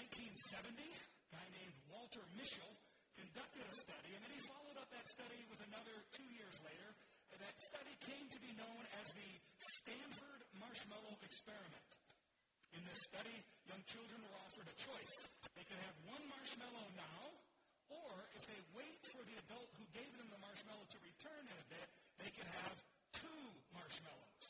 1970, a guy named Walter Mischel conducted a study, and then he followed up that study with another 2 years later. That study came to be known as the Stanford Marshmallow Experiment. In this study, young children were offered a choice. They could have one marshmallow now, or if they wait for the adult who gave them the marshmallow to return in a bit, they could have 2 marshmallows.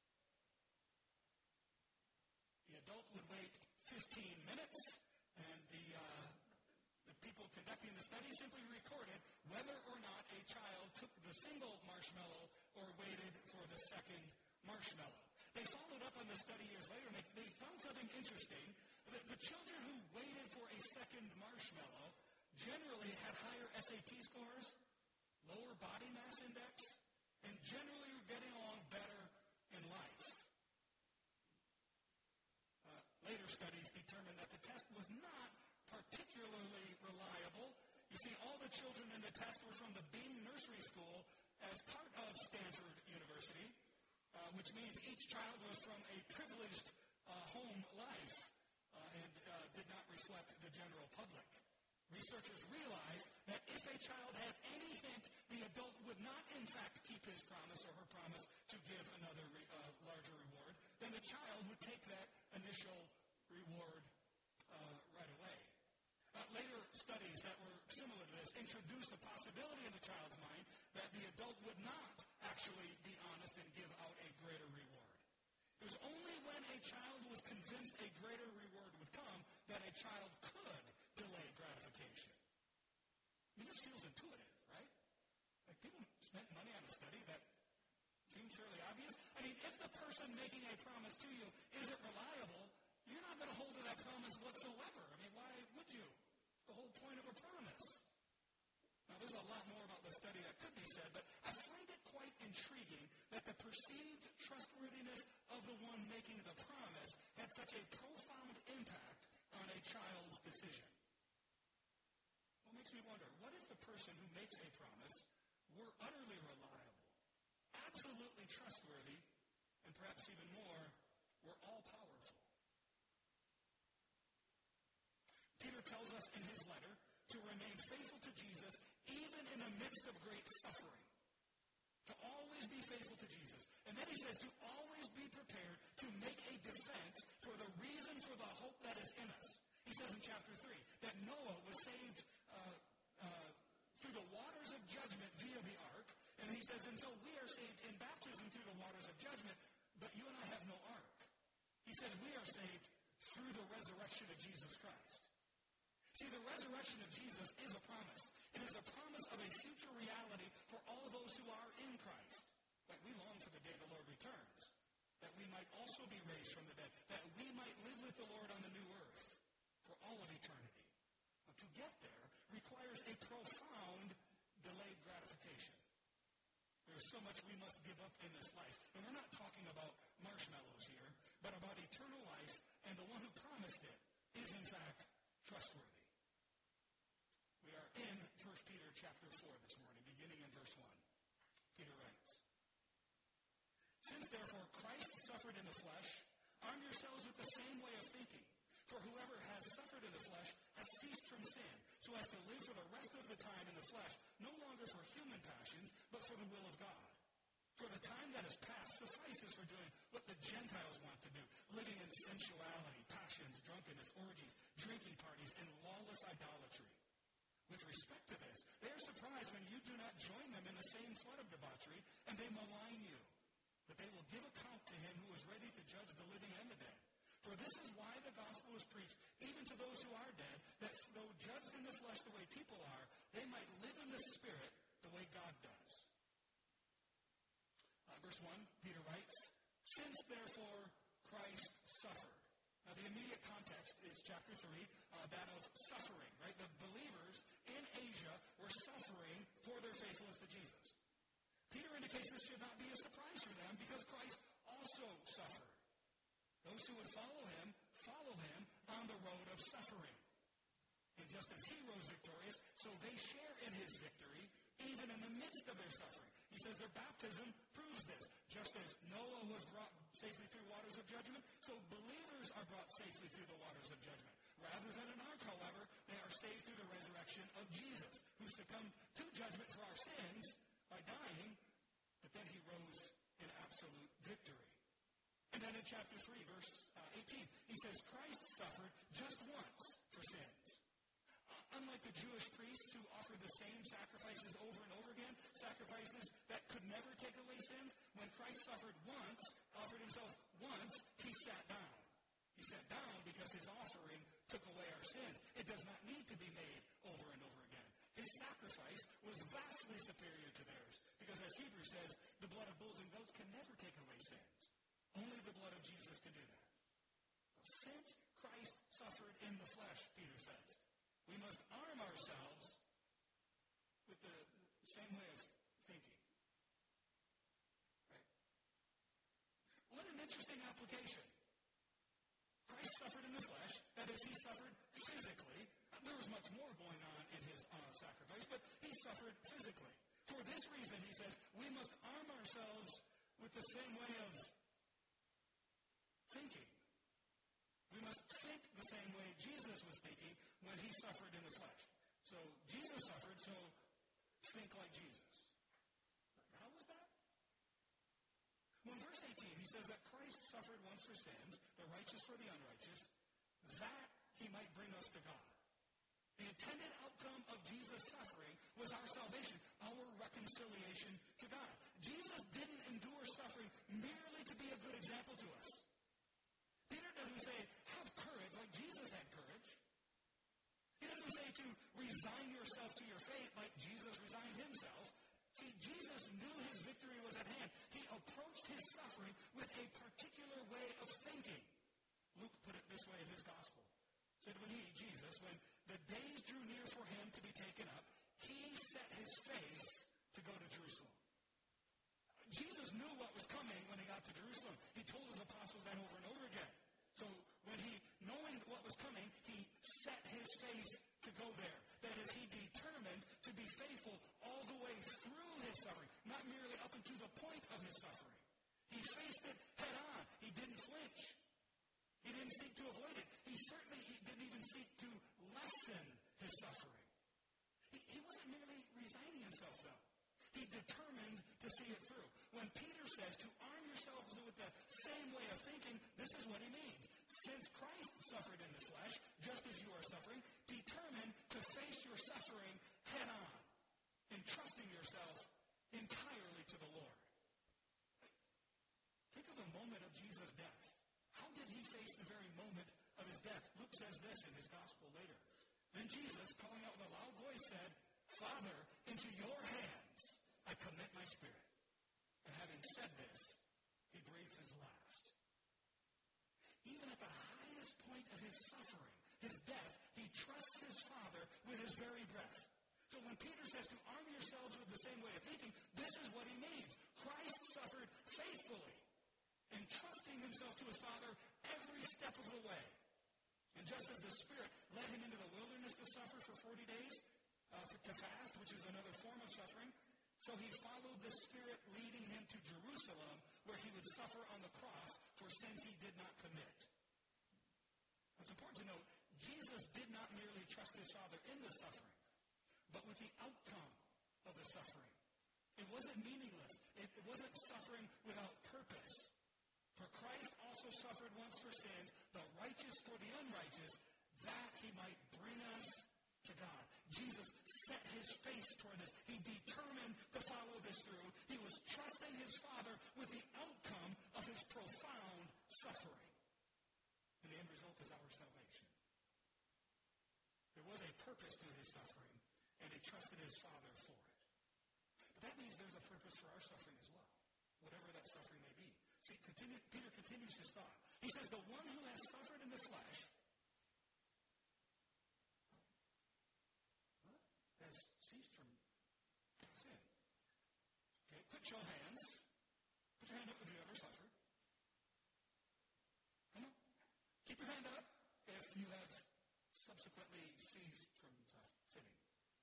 The adult would wait 15 minutes, and the people conducting the study simply recorded whether or not a child took the single marshmallow or waited for the second marshmallow. They followed up on the study years later, and they found something interesting. The children who waited for a second marshmallow generally had higher SAT scores, lower body mass index, and generally were getting along better in life. Later studies determined that the test was not particularly reliable. You see, all the children in the test were from the Bean Nursery School as part of Stanford University, which means each child was from a privileged home life and did not reflect the general public. Researchers realized that if a child had any hint the adult would not, in fact, keep his promise or her promise to give another larger reward, then the child would take that initial reward right away. Later studies that were similar to this introduced the possibility in the child's mind that the adult would not actually be honest and give out a greater reward. It was only when a child was convinced a greater reward would come that a child could delay gratification. I mean, this feels intuitive, right? Like, people spent money on a study that seems fairly obvious. I mean, if the person making a promise to you isn't reliable, you're not going to hold to that promise whatsoever. I mean, why would you? It's the whole point of a promise. Now, there's a lot more about the study that could be said, but I find it quite intriguing that the perceived trustworthiness of the one making the promise had such a profound impact on a child's decision. Well, it makes me wonder, what if the person who makes a promise were utterly reliable, absolutely trustworthy, and perhaps even more, were all-powerful? Peter tells us in his letter to remain faithful to Jesus even in the midst of great suffering. To always be faithful to Jesus. And then he says to always be prepared to make a defense for the reason for the hope that is in us. He says in chapter 3 that Noah was saved through the waters of judgment via the ark. And he says, and so we are saved in baptism through the waters of judgment, but you and I have no ark. He says we are saved through the resurrection of Jesus Christ. See, the resurrection of Jesus is a promise. It is a promise of a future reality for all those who are in Christ. Like, we long for the day the Lord returns, that we might also be raised from the dead, that we might live with the Lord on the new earth for all of eternity. Now, to get there requires a profound delayed gratification. There is so much we must give up in this life. And we're not talking about marshmallows here, but about eternal life, and the one who promised it is, in fact, trustworthy. We are in 1 Peter chapter 4 this morning, beginning in verse 1. Peter writes, since therefore Christ suffered in the flesh, arm yourselves with the same way of thinking. For whoever has suffered in the flesh has ceased from sin, so as to live for the rest of the time in the flesh, no longer for human passions, but for the will of God. For the time that is past suffices for doing what the Gentiles want to do, living in sensuality, passions, drunkenness, orgies, drinking parties, and lawless idolatry. With respect to this, they are surprised when you do not join them in the same flood of debauchery, and they malign you. But they will give account to him who is ready to judge the living and the dead. For this is why the gospel is preached, even to those who are dead, that though judged in the flesh the way people are, they might live in the spirit the way God does. Verse 1, Peter writes, since therefore Christ suffered. Now the immediate context is chapter 3, that of suffering, right? The believers in Asia were suffering for their faithfulness to Jesus. Peter indicates this should not be a surprise for them because Christ also suffered. Those who would follow him on the road of suffering. And just as he rose victorious, so they share in his victory, even in the midst of their suffering. He says their baptism proves this. Just as Noah was brought safely through waters of judgment, so believers are brought safely through the waters of judgment. Rather than an saved through the resurrection of Jesus, who succumbed to judgment for our sins by dying, but then he rose in absolute victory. And then in chapter 3, verse 18, he says, Christ suffered just once for sins. Unlike the Jewish priests who offered the same sacrifices over and over again, sacrifices that could never take away sins, when Christ suffered once, offered himself once, he sat down. He sat down because his offering took away our sins. It does not need to be made over and over again. His sacrifice was vastly superior to theirs, because as Hebrews says, the blood of bulls and goats can never take away sins. Only the blood of Jesus can do that. Since Christ suffered in the flesh, Peter says, we must arm ourselves with the same way of thinking. Right? What an interesting application. Christ suffered in the flesh, that is, he suffered physically. There was much more going on in his sacrifice, but he suffered physically. For this reason, he says, we must arm ourselves with the same way of thinking. We must think the same way Jesus was thinking when he suffered in the flesh. So Jesus suffered, so think like Jesus. How was that? Well, in verse 18, he says that Christ suffered once for sins, the righteous for the unrighteous, that he might bring us to God. The intended outcome of Jesus' suffering was our salvation, our reconciliation to God. Jesus didn't endure suffering merely to be a good example to us. Peter doesn't say, have courage, like Jesus had courage. He doesn't say to resign yourself to your fate like Jesus resigned himself. See, Jesus knew his victory was at hand. He approached his suffering with a particular way of thinking. Luke put it this way in his gospel. Said when he, Jesus, when the days drew near for him to be taken up, he set his face to go to Jerusalem. Jesus knew what was coming when he got to Jerusalem. He told his apostles that over and over again. So when he, knowing what was coming, he set his face to go there. That is, he determined to be faithful all the way through his suffering, not merely up until the point of his suffering. He faced it head on. He didn't flinch. He didn't seek to avoid it. He didn't even seek to lessen his suffering. He wasn't merely resigning himself, though. He determined to see it through. When Peter says to arm yourselves with the same way of thinking, this is what he means. Since Christ suffered in the flesh, just as you are suffering, determine to face your suffering head on, entrusting yourself entirely to the Lord. Think of the moment of Jesus' death. How did he face the very moment of his death? Luke says this in his gospel later. Then Jesus, calling out with a loud voice, said, Father, into your hands I commit my spirit. And having said this, he breathed his last. Even at the highest point of his suffering, his death, he trusts his Father with his very breath. So when Peter says to arm yourselves with the same way of thinking, this is what he means. Christ suffered faithfully, entrusting himself to his Father every step of the way. And just as the Spirit led him into the wilderness to suffer for 40 days, to fast, which is another form of suffering, so he followed the Spirit leading him to Jerusalem, where he would suffer on the cross for sins he did not commit. It's important to note, Jesus did not merely trust his Father in the suffering, but with the outcome of the suffering. It wasn't meaningless. It wasn't suffering without purpose. For Christ also suffered once for sins, the righteous for the unrighteous, that he might bring us to God. Jesus set his face toward this. He determined to follow this through. He was trusting his Father with the outcome of his profound suffering. And the end result is our salvation. There was a purpose to his suffering, and he trusted his Father for it. But that means there's a purpose for our suffering as well, whatever that suffering may be. See, Peter continues his thought. He says, the one who has suffered in the flesh has ceased from sin. Okay, put your hands. Put your hand up if you ever suffered. Come on. Keep your hand up if you have subsequently ceased from sinning.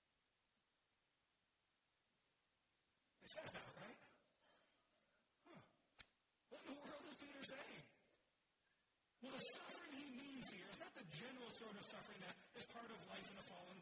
It says that, right? What in the world is Peter saying? Well, the suffering he means here is not the general sort of suffering that is part of life in a fallen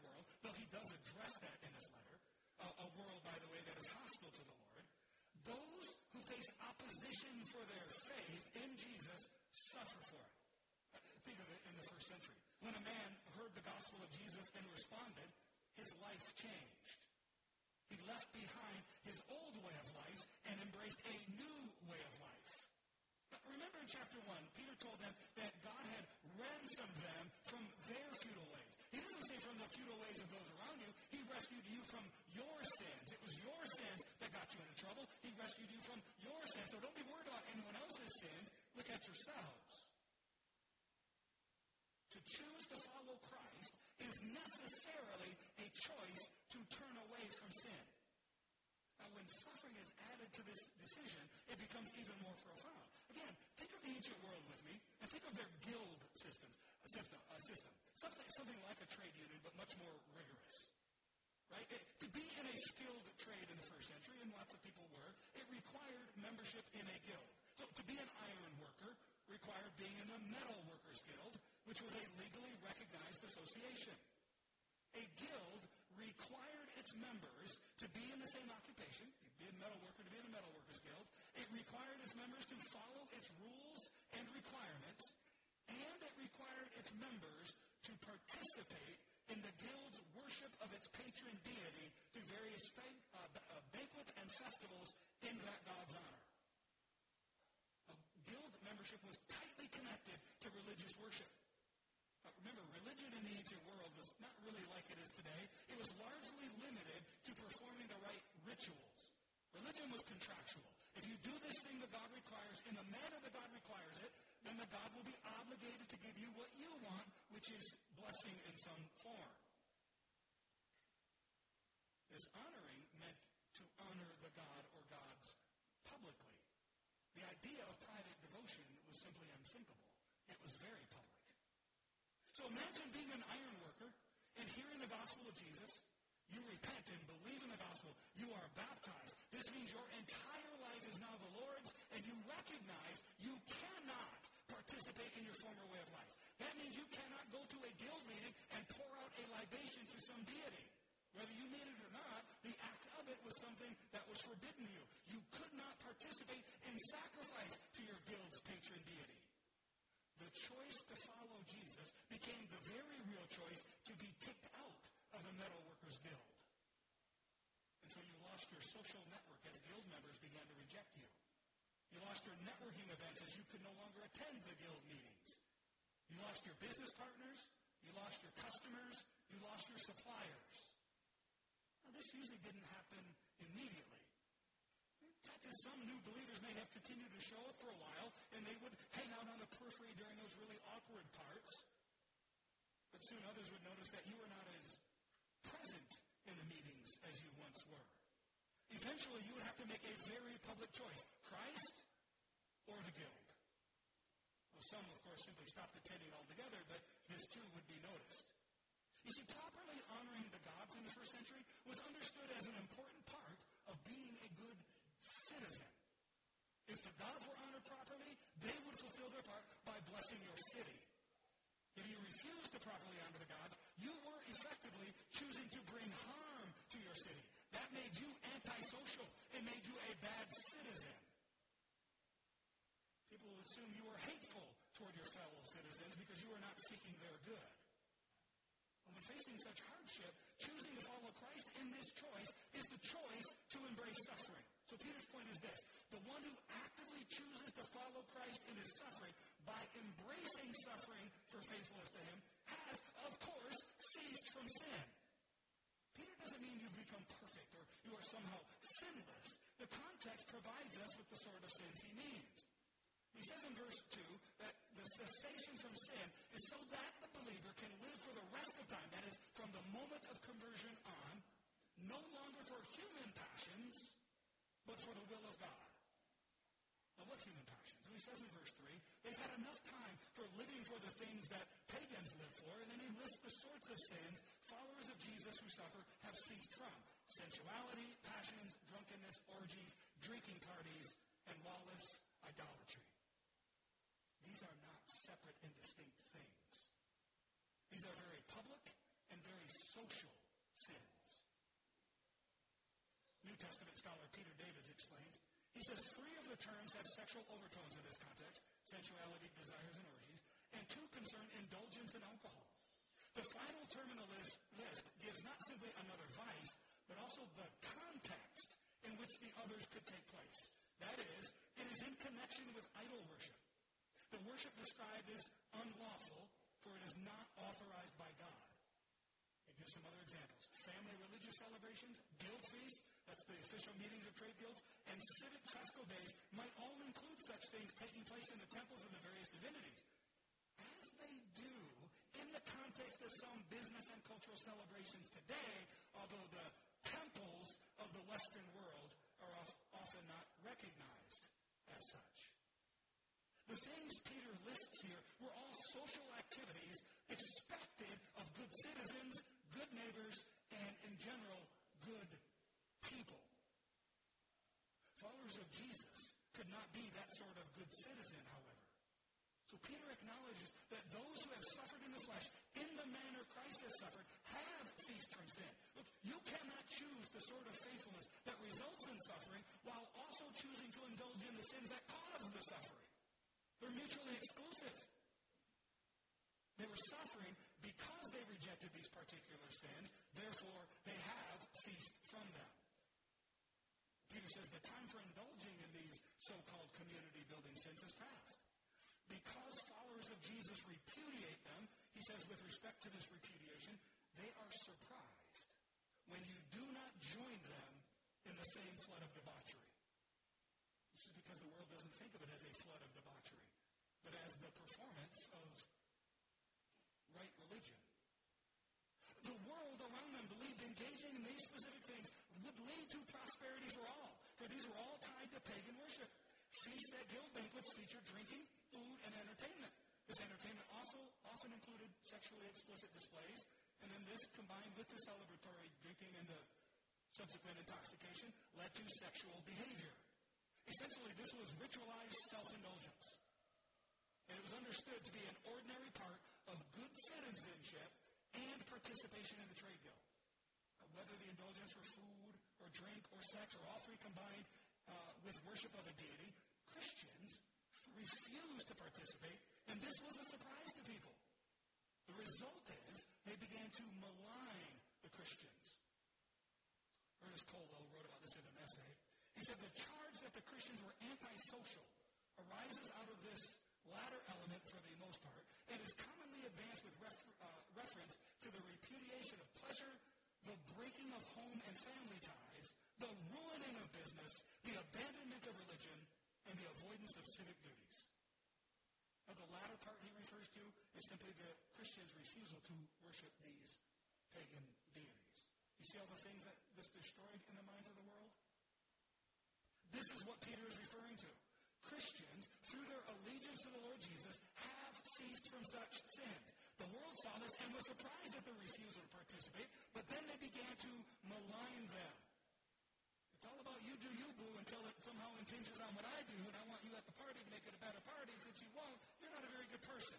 face opposition for their faith in Jesus suffer for it. Think of it in the first century. When a man heard the gospel of Jesus and responded, his life changed. He left behind his old way of life and embraced a new way of life. Now, remember in chapter 1, Peter told them that God had ransomed them from their futile ways. He doesn't say from the futile ways of those around you. He rescued you from your sins. It was your sins that got you into trouble. He rescued you from your sins. So don't be worried about anyone else's sins. Look at yourselves. To choose to follow Christ is necessarily a choice to turn away from sin. Now, when suffering is added to this decision, it becomes even more profound. Again, think of the ancient world with me, and think of their guild system. Something like a trade union, but much more rigorous. Right? To be in a skilled trade in the first century, and lots of people were, it required membership in a guild. So to be an iron worker required being in the Metal Workers Guild, which was a legally recognized association. A guild required its members to be in the same occupation. You'd be a metal worker to be in the Metal Workers Guild. It required its members to follow its rules and requirements, and it required its members to participate in the guild's worship of its patron deity through various banquets and festivals in that God's honor. Guild membership was tightly connected to religious worship. Remember, religion in the ancient world was not really like it is today. It was largely limited to performing the right rituals. Religion was contractual. If you do this thing that God requires in the manner that God requires it, then the God will be obligated to give you what you want, which is blessing in some form. This honoring meant to honor the God or gods publicly. The idea of private devotion was simply unthinkable. It was very public. So imagine being an iron worker and hearing the gospel of Jesus. You repent and believe in the gospel. You are baptized. This means your entire life is now the Lord's, and you recognize you cannot participate in your former way of life. That means you cannot go to a guild meeting and pour out a libation to some deity. Whether you mean it or not, the act of it was something that was forbidden you. You could not participate in sacrifice to your guild's patron deity. The choice to follow Jesus became the very real choice to be kicked out of the Metal Workers Guild. And so you lost your social network as guild members began to reject you. You lost your networking events as you could no longer attend the guild meetings. You lost your business partners. You lost your customers. You lost your suppliers. Now, this usually didn't happen immediately. In fact, some new believers may have continued to show up for a while, and they would hang out on the periphery during those really awkward parts. But soon others would notice that you were not as present in the meetings as you once were. Eventually, you would have to make a very public choice: Christ or the guild. Well, some, of course, simply stopped attending altogether, but this too would be noticed. You see, properly honoring the gods in the first century was understood as an important part of being a good citizen. If the gods were honored properly, they would fulfill their part by blessing your city. If you refused to properly honor the gods, you were effectively choosing to bring harm to your city. That made you antisocial. It made you a bad citizen. People would assume you were hateful toward your fellow citizens because you were not seeking their good. When facing such hardship, choosing to follow Christ in this choice is the choice to embrace suffering. So Peter's point is this: the one who actively chooses to follow Christ in his suffering by embracing suffering for faithfulness to him has, of course, ceased from sin. Peter doesn't mean you've become perfect or you are somehow sinless. The context provides us with the sort of sins he means. He says in verse 2 that the cessation from sin is so that the believer can live for the rest of time, that is, from the moment of conversion on, no longer for human passions, but for the will of God. Now, what human passions? Well, he says in verse 3, they've had enough time for living for the things that pagans live for, and then he lists the sorts of sins followers of Jesus who suffer have ceased from: sensuality, passions, drunkenness, orgies, drinking parties, and lawless idolatry. These are not separate and distinct things. These are very public and very social sins. New Testament scholar Peter Davids explains, He says 3 of the terms have sexual overtones in this context: sensuality, desires, and orgies, and 2 concern indulgence in alcohol. The final term in the list gives not simply another vice, but also the context in which the others could take place. That is, it is in connection with idol worship. The worship described is unlawful, for it is not authorized by God. I'll give some other examples. Family religious celebrations, guild feasts, that's the official meetings of trade guilds, and civic festal days might all include such things taking place in the temples of the various divinities, as they do in the context of some business and cultural celebrations today, although the temples of the Western world are often not recognized as such. The things Peter lists here were all social activities expected of good citizens, good neighbors, and in general, good people. Followers of Jesus could not be that sort of good citizen, however. So Peter acknowledges that those who have suffered in the flesh, in the manner Christ has suffered, have ceased from sin. Look, you cannot choose the sort of faithfulness that results in suffering while also choosing to indulge in the sins that cause the suffering. They're mutually exclusive. They were suffering because they rejected these particular sins, therefore they have ceased from them. Peter says the time for indulging in these so-called community-building sins has passed. Because followers of Jesus repudiate them, he says with respect to this repudiation, they are surprised when you do not join them in the same flood of debauchery. This is because the world doesn't think of it as a flood of debauchery, but as the performance of right religion. The world around them believed engaging in these specific things would lead to prosperity for all, for these were all tied to pagan worship. Feasts at guild banquets featured drinking, food, and entertainment. This entertainment also often included sexually explicit displays, and then this, combined with the celebratory drinking and the subsequent intoxication, led to sexual behavior. Essentially, this was ritualized self-indulgence. And it was understood to be an ordinary part of good citizenship and participation in the trade guild. Whether the indulgence were food or drink or sex or all 3 combined with worship of a deity, Christians refused to participate, and this was a surprise to people. The result is they began to malign the Christians. Ernest Colwell wrote about this in an essay. He said the charge that the Christians were antisocial arises out of this latter element for the most part, and is commonly advanced with reference to the repudiation of pleasure, the breaking of home and family ties, the ruining of business, the abandonment of religion, and the avoidance of civic duties. Now, the latter part he refers to is simply the Christians' refusal to worship these pagan deities. You see all the things that this destroyed in the minds of the world? This is what Peter is referring to. Christians, through their allegiance to the Lord Jesus, have ceased from such sins. The world saw this and was surprised at their refusal to participate, but then they began to malign them. It's all about you do you, boo, until it somehow impinges on what I do, and I want you at the party to make it a better party, and since you won't, you're not a very good person.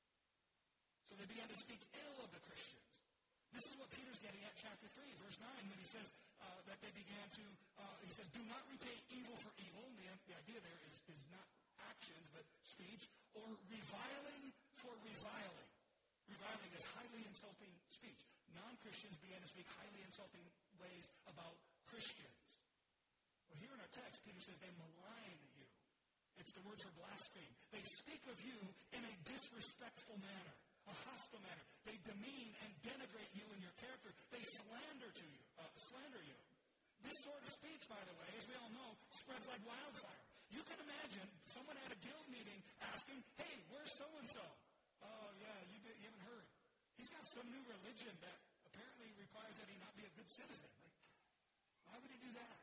So they began to speak ill of the Christians. This is what Peter's getting at chapter 3, verse 9, when he says that they began to, he says, do not repay evil for evil. The idea there is not actions, but speech, or reviling for reviling. Reviling is highly insulting speech. Non-Christians began to speak highly insulting ways about Christians. Well, here in our text, Peter says they malign you. It's the word for blaspheme. They speak of you in a disrespectful manner, a hostile manner. They demean and denigrate you and your character. They slander you. This sort of speech, by the way, as we all know, spreads like wildfire. You can imagine someone at a guild meeting asking, hey, where's so-and-so? Oh, yeah, you haven't heard. He's got some new religion that apparently requires that he not be a good citizen. Like, why would he do that?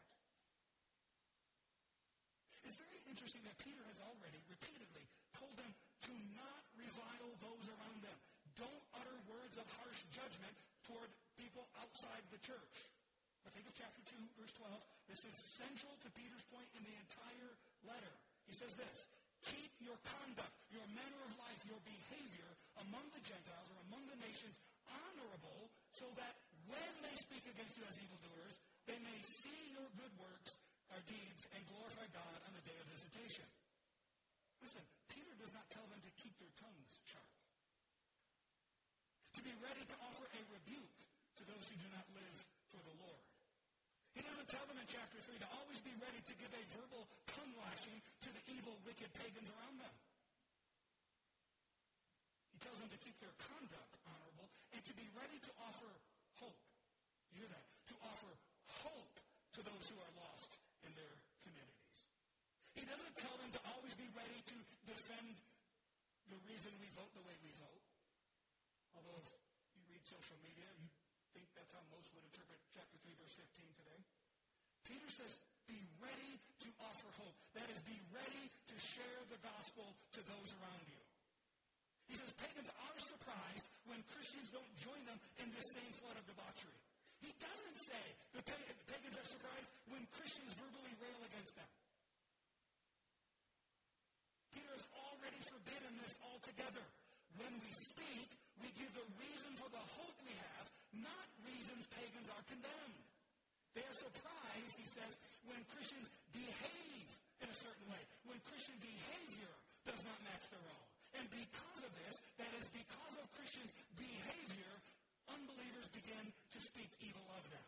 It's very interesting that Peter has already repeatedly told them to not revile those around them. Don't utter words of harsh judgment toward people outside the church. But think of chapter 2, verse 12. This is central to Peter's point in the entire letter. He says this, keep your conduct, your manner of life, your behavior among the Gentiles or among the nations honorable, so that when they speak against you as evildoers, they may see your good works or deeds and glorify God to offer a rebuke to those who do not live for the Lord. He doesn't tell them in chapter 3 to always be ready to give a verbal tongue lashing to the evil, wicked pagans around them. He tells them to keep their conduct honorable and to be ready to offer hope. You hear that? To offer hope to those who are lost in their communities. He doesn't tell them to always be ready to defend the reason we vote the way we vote. Although if you read social media, you think that's how most would interpret chapter 3, verse 15 today. Peter says, be ready to offer hope. That is, be ready to share the gospel to those around you. He says, pagans are surprised when Christians don't join them in this same flood of debauchery. He doesn't say the pagans are surprised when Christians verbally rail against them. Peter has already forbidden this altogether. When we speak, we give the reason for the hope we have, not reasons pagans are condemned. They are surprised, he says, when Christians behave in a certain way, when Christian behavior does not match their own. And because of this, that is, because of Christians' behavior, unbelievers begin to speak evil of them.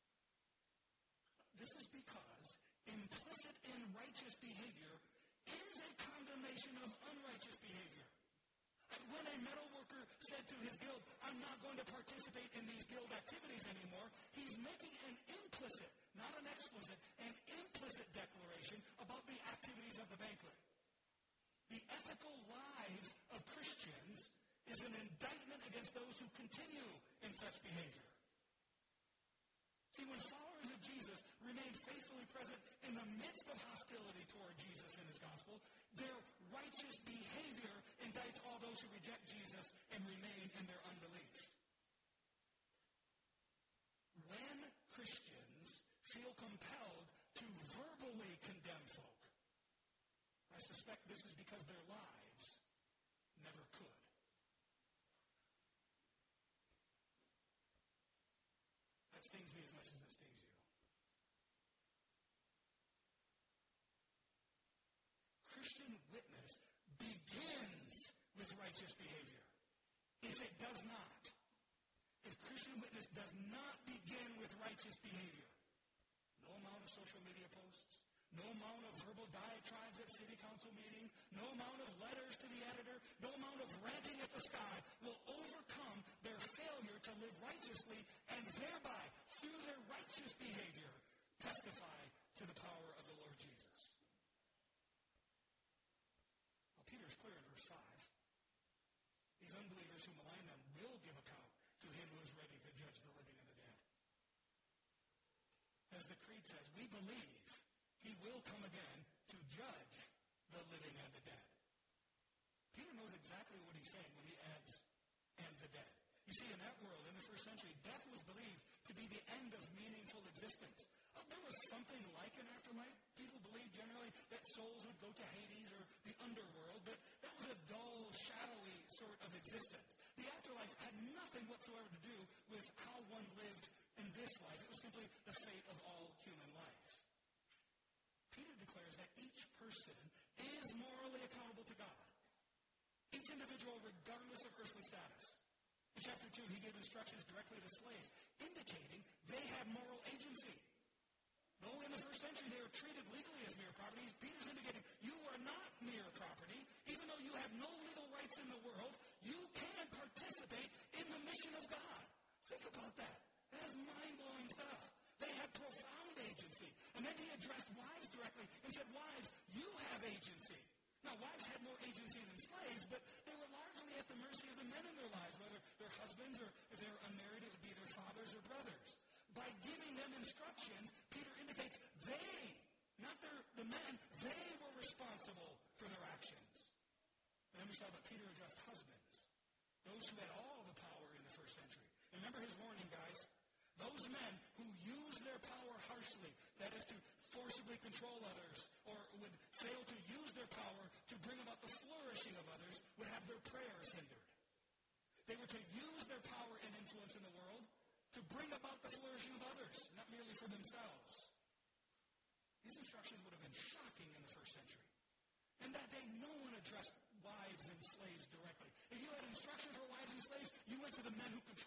This is because implicit in righteous behavior is a condemnation of unrighteous behavior. When a metal worker said to his guild, I'm not going to participate in these guild activities anymore, he's making an implicit, not an explicit, an implicit declaration about the activities of the banquet. The ethical lives of Christians is an indictment against those who continue in such behavior. See, when followers of Jesus remain faithfully present in the midst of hostility toward Jesus and his gospel, their righteous behavior indicts all those who reject Jesus and remain in their unbelief. When Christians feel compelled to verbally condemn folk, I suspect this is because their lives never could. That stings me as much as it stings you. Christian witness begins with righteous behavior. If it does not, if Christian witness does not begin with righteous behavior, no amount of social media posts, no amount of verbal diatribes at city council meetings, no amount of letters to the editor, no amount of ranting at the sky will overcome their failure to live righteously and thereby, through their righteous behavior, testify to the power of the Lord Jesus. Well, Peter is clear in verse 5. These unbelievers who malign them will give account to him who is ready to judge the living and the dead. As the creed says, we believe he will come again to judge the living and the dead. Peter knows exactly what he's saying when he adds, and the dead. You see, in that world, in the first century, death was believed to be the end of meaningful existence. There was something like an afterlife. People believed generally that souls would go to Hades or the underworld, but that was a dull, shadowy sort of existence. The afterlife had nothing whatsoever to do with how one lived in this life. It was simply the fate of all human life. Peter declares that each person is morally accountable to God. Each individual, regardless of earthly status. In chapter 2, he gave instructions directly to slaves, indicating they had moral agency. Though in the first century they were treated legally as mere property, Peter's indicating you are not mere property. Even though you have no legal rights in the world, you can participate in the mission of God. Think about that. That is mind-blowing stuff. They had profound agency. And then he addressed wives directly and said, wives, you have agency. Now, wives had more agency than slaves, but they were largely at the mercy of the men in their lives, whether their husbands or if they were unmarried, it would be their fathers or brothers. By giving them instructions, Peter indicates they, not the men, they were responsible for their actions. And then we saw that Peter addressed husbands, those who had all the power in the first century. Remember his warning, guys. Those men who use their power harshly, that is to forcibly control others, or would fail to use their power to bring about the flourishing of others, would have their prayers hindered. They were to use their power and influence in the world to bring about the flourishing of others, not merely for themselves. These instructions would have been shocking in the first century. And that day, no one addressed wives and slaves directly. If you had instructions for wives and slaves, you went to the men who controlled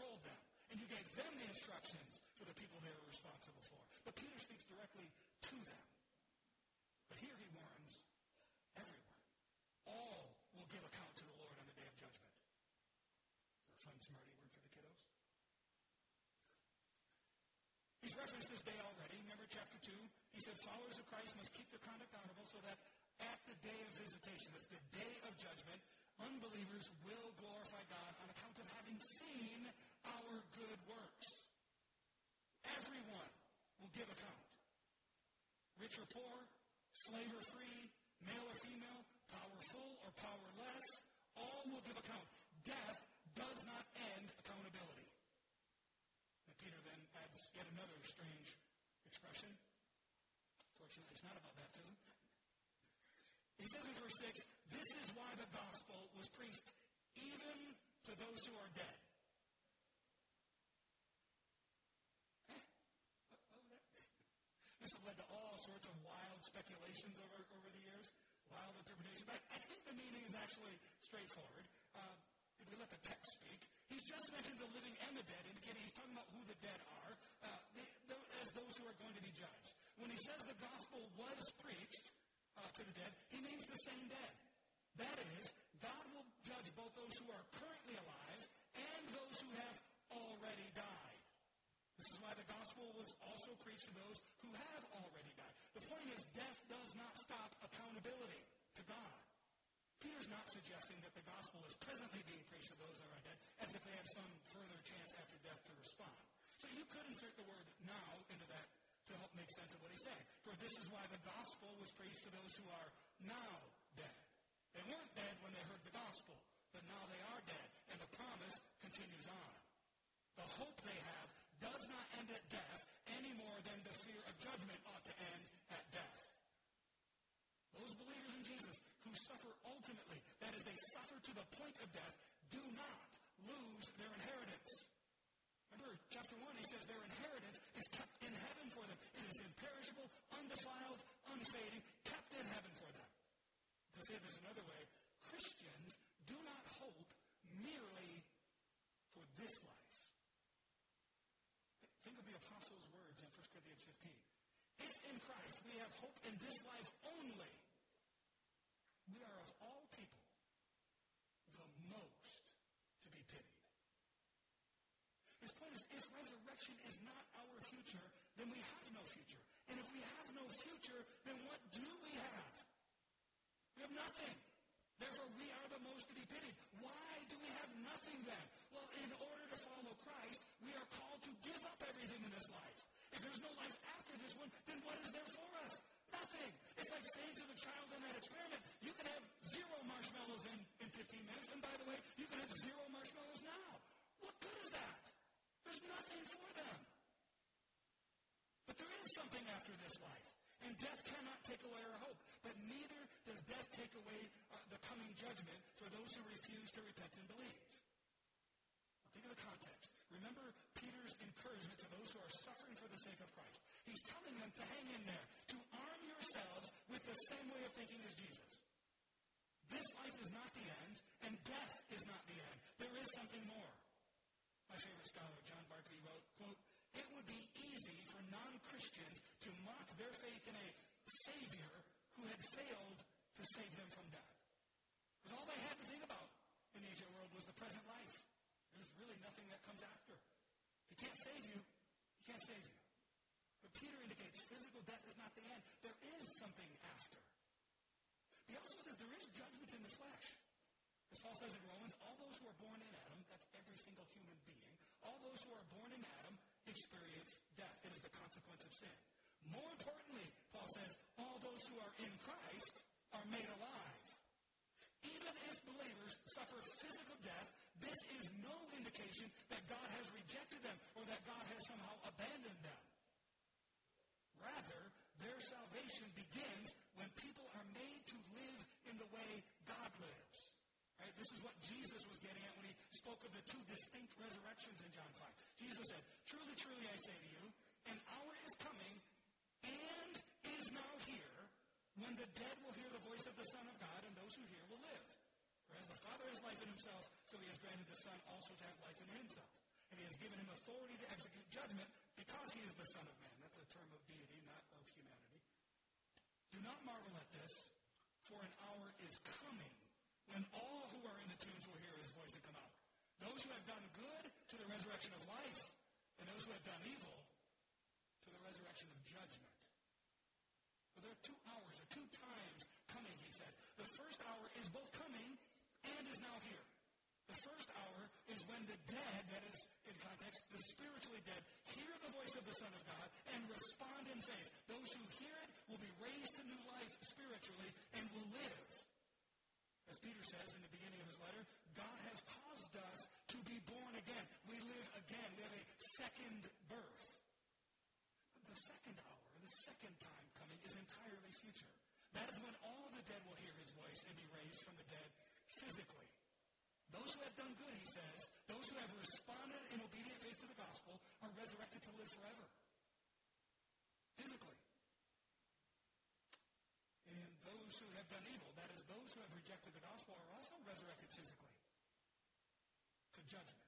chapter 2, he said followers of Christ must keep their conduct honorable so that at the day of visitation, that's the day of judgment, unbelievers will glorify God on account of having seen our good works. Everyone will give account. Rich or poor, slave or free, male or female, powerful or powerless, all will give account. Death does not end accountability. And Peter then adds yet another strange expression. Fortunately, it's not about baptism. He says in verse 6, this is why the gospel was preached even to those who are dead. This has led to all sorts of wild speculations over the years, wild interpretations. But I think the meaning is actually straightforward. If we let the text speak, he's just mentioned the living and the dead, indicating he's talking about who the dead are, as those who are going to be judged. When he says the gospel was preached to the dead, he means the same dead. That is, God will judge both those who are currently alive and those who have already died. This is why the gospel was also preached to those who have already died. The point is, death does not stop accountability to God. Peter's not suggesting that the gospel is presently being preached to those who are dead, as if they have some further chance after death to respond. So you could insert the word now into that to help make sense of what he's saying. For this is why the gospel was preached to those who are now dead. They weren't dead when they heard the gospel, but now they are dead, and the promise continues on. The hope they have does not end at death any more than the fear of judgment ought to end at death. Those believers in Jesus who suffer ultimately, that is, they suffer to the point of death, do not lose their inheritance. Remember, chapter 1, he says their inheritance is kept in heaven for them. It is imperishable, undefiled, unfading, kept in heaven for them. To say this another way, Christians do not hope merely for this life. Think of the apostles' words in 1 Corinthians 15. If in Christ we have hope in this life only, we are of all people the most to be pitied. His point is, if resurrection is not our future, then we have no future. And if we have no future, then what do we have? We have nothing. Therefore, we are the most to be pitied. Why do we have nothing then? Well, in order to follow Christ, we are called to give up everything in this life. If there's no life after this one, then what is there for us? Nothing. It's like saying to the child in that experiment, you can have 0 marshmallows in 15 minutes, and by the way, you can have 0 marshmallows now. What good is that? There's nothing for them. But there is something after this life, and death cannot take away our hope. But neither does death take away the coming judgment for those who refuse to repent and believe. Now, think of the context. Remember Peter's encouragement to those who are suffering for the sake of Christ. He's telling them to hang in there, to arm yourselves with the same way of thinking as Jesus. This life is not the end, and death is not the end. There is something more. My favorite scholar, John Barclay, wrote, quote, "It would be easy for non-Christians to mock their faith in a Savior who had failed to save them from death." Because all they had to think about in the ancient world was the present life. There's really nothing that comes after. If he can't save you, he can't save you. But Peter indicates physical death is not the end. There is something after. He also says there is judgment in the flesh. As Paul says in Romans, all those who are born in Adam, that's every single human being, all those who are born in Adam experience death. It is the consequence of sin. More importantly, Paul says, all those who are in Christ are made alive. Even if believers suffer physical death, this is no indication that God has rejected them or that God has somehow abandoned them. Rather, their salvation begins when people are made to live in the way God lives. Right? This is what Jesus was getting at when he spoke of the 2 distinct resurrections in John 5. Jesus said, "Truly, truly, I say to you, an hour is coming and is now here when the dead will hear the voice of the Son of God, and those who hear will live. For as the Father has life in himself, so he has granted the Son also to have life in himself. And he has given him authority to execute judgment because he is the Son of Man." That's a term of deity, not of humanity. "Do not marvel at this, for an hour is coming when all who are in the tombs will hear his voice and come out. Those who have done good to the resurrection of life, and those who have done evil to the resurrection of judgment. is both coming and is now here. The first hour is when the dead, that is, in context, the spiritually dead, hear the voice of the Son of God and respond in faith. Those who hear it will be raised to new life spiritually and will live. As Peter says in the beginning of his letter, God has caused us to be born again. We live again. We have a second birth. The second hour, the second time coming, is entirely future. That is when all the dead will hear his voice and be raised from the dead physically. Those who have done good, he says, those who have responded in obedient faith to the gospel are resurrected to live forever. Physically. And those who have done evil, that is, those who have rejected the gospel, are also resurrected physically to judgment.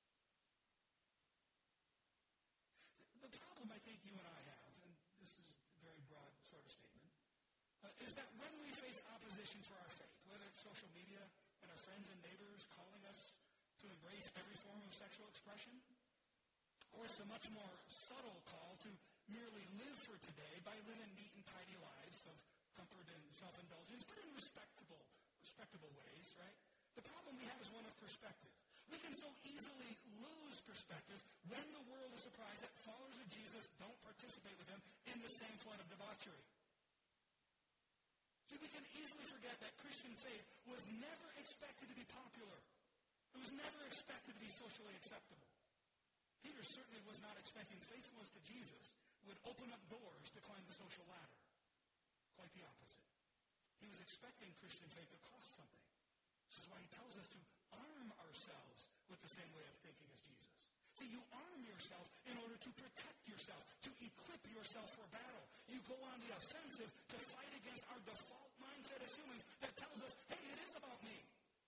The problem I think you and I have, and this is a very broad sort of statement, is that when we face opposition for our faith, whether it's social media and our friends and neighbors calling us to embrace every form of sexual expression, or it's a much more subtle call to merely live for today by living neat and tidy lives of comfort and self-indulgence, but in respectable ways, right? The problem we have is one of perspective. We can so easily lose perspective when the world is surprised that followers of Jesus don't participate with him in the same flood of debauchery. See, we can easily forget that Christian faith was never expected to be popular. It was never expected to be socially acceptable. Peter certainly was not expecting faithfulness to Jesus would open up doors to climb the social ladder. Quite the opposite. He was expecting Christian faith to cost something. This is why he tells us to arm ourselves with the same way of thinking as Jesus. See, you arm yourself in order to protect yourself, to equip yourself for battle. You go on the offensive to fight against our default mindset as humans that tells us, hey, it is about me.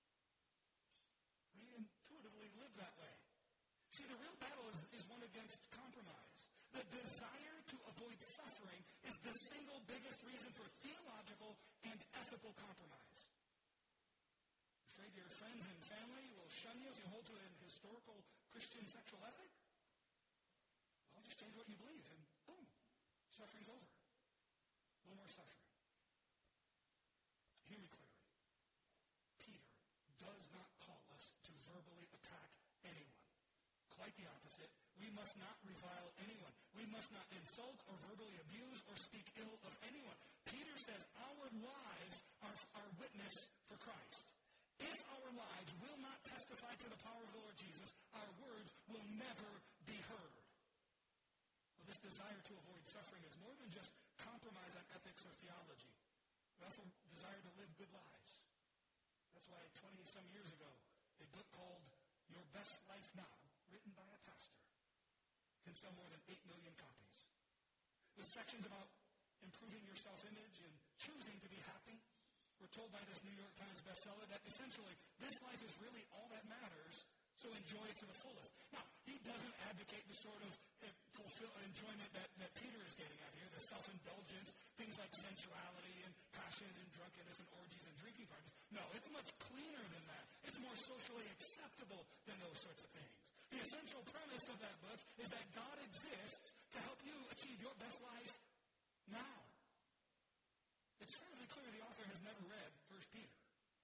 We intuitively live that way. See, the real battle is one against compromise. The desire to avoid suffering is the single biggest reason for theological and ethical compromise. Afraid your friends and family will shun you if you hold to an historical Christian sexual ethic? Well, just change what you believe and boom, suffering's over. No more suffering. Hear me clearly. Peter does not call us to verbally attack anyone. Quite the opposite. We must not revile anyone. We must not insult or verbally abuse or speak ill of anyone. Peter says our lives are witness for Christ. If our lives will not testify to the power of the Lord Jesus, our words will never be heard. Well, this desire to avoid suffering is more than just compromise on ethics or theology. We also desire to live good lives. That's why 20-some years ago, a book called Your Best Life Now, written by a pastor, can sell more than 8 million copies. With sections about improving your self-image and choosing to be happy. We're told by this New York Times bestseller that essentially this life is really all that matters, so enjoy it to the fullest. Now, he doesn't advocate the sort of enjoyment that Peter is getting at here, the self-indulgence, things like sensuality and passions and drunkenness and orgies and drinking parties. No, it's much cleaner than that. It's more socially acceptable than those sorts of things. The essential premise of that book is that God exists to help you achieve your best life now. It's fairly clear the author has never read 1 Peter.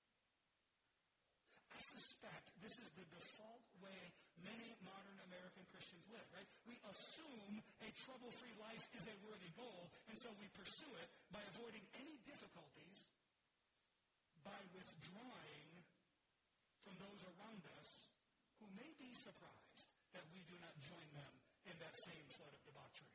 I suspect this is the default way many modern American Christians live, right? We assume a trouble-free life is a worthy goal, and so we pursue it by avoiding any difficulties, by withdrawing from those around us who may be surprised that we do not join them in that same flood of debauchery.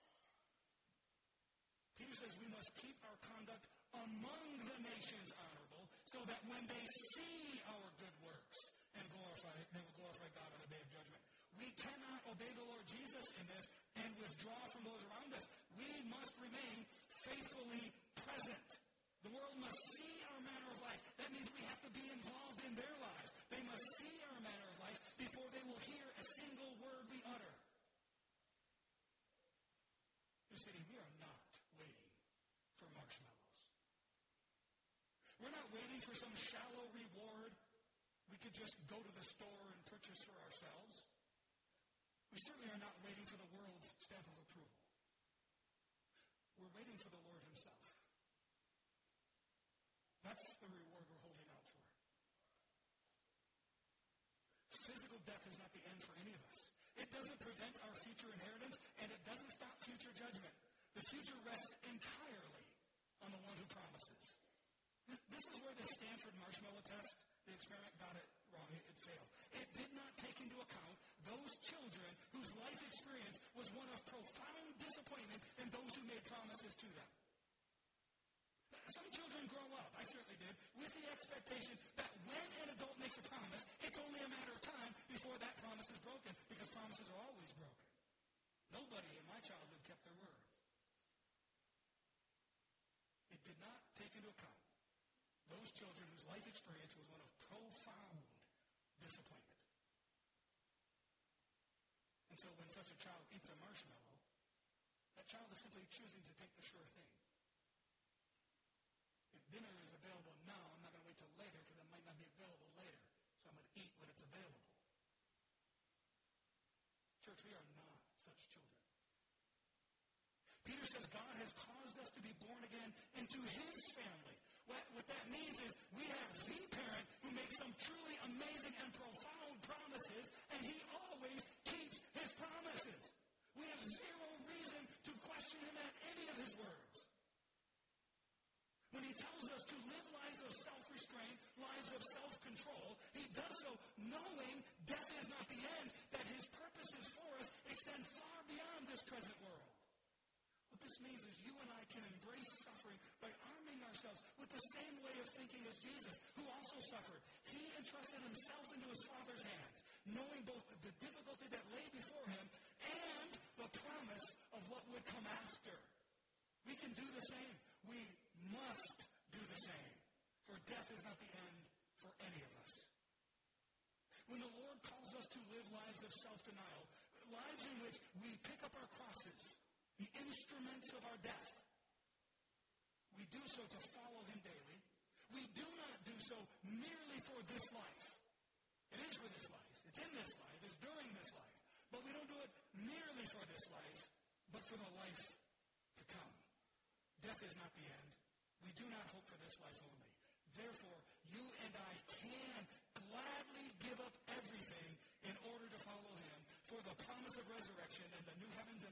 Peter says we must keep our conduct among the nations honorable so that when they see our good works and they will glorify God on the day of judgment. We cannot obey the Lord Jesus in this and withdraw from those around us. We must remain faithfully present. The world must see our manner of life. That means we have to be involved in their lives. They must see our manner of life before they will hear a single word we utter. You see, we are not waiting for marshmallows. We're not waiting for some shallow reward we could just go to the store and purchase for ourselves. We certainly are not waiting for the world's stamp of approval. We're waiting for the Lord himself. That's the reward we're holding physical death is not the end for any of us. It doesn't prevent our future inheritance, and it doesn't stop future judgment. The future rests entirely on the one who promises. This is where the Stanford marshmallow test, the experiment, got it wrong. It failed. It did not take into account those children whose life experience was one of profound disappointment in those who made promises to them. Some children grow up, I certainly did, with the expectation that when an adult makes a promise, it's only a matter of time before that promise is broken, because promises are always broken. Nobody in my childhood kept their word. It did not take into account those children whose life experience was one of profound disappointment. And so when such a child eats a marshmallow, that child is simply choosing to take the sure thing. If dinner is available now, I'm not going to wait till later because it might not be available later. So I'm going to eat when it's available. Church, we are not such children. Peter says God has caused us to be born again into his family. What that means is we have the parent who makes some truly amazing and profound promises, and he always keeps his promises. We have zero reason to question him at any of his words. When he tells us to live lives of self-restraint, lives of self-control, he does so knowing death is not the end, that his purposes for us extend far beyond this present world. What this means is you and I can embrace suffering by arming ourselves with the same way of thinking as Jesus, who also suffered. He entrusted himself into his Father's hands, knowing both the difficulty that lay before him and the promise of what would come after. We can do the same. We must do the same, for death is not the end for any of us. When the Lord calls us to live lives of self-denial, lives in which we pick up our crosses, the instruments of our death, we do so to follow him daily. We do not do so merely for this life. It is for this life. It's in this life. It's during this life. But we don't do it merely for this life, but for the life to come. Death is not the end. We do not hope for this life only. Therefore, you and I can gladly give up everything in order to follow him, for the promise of resurrection and the new heavens and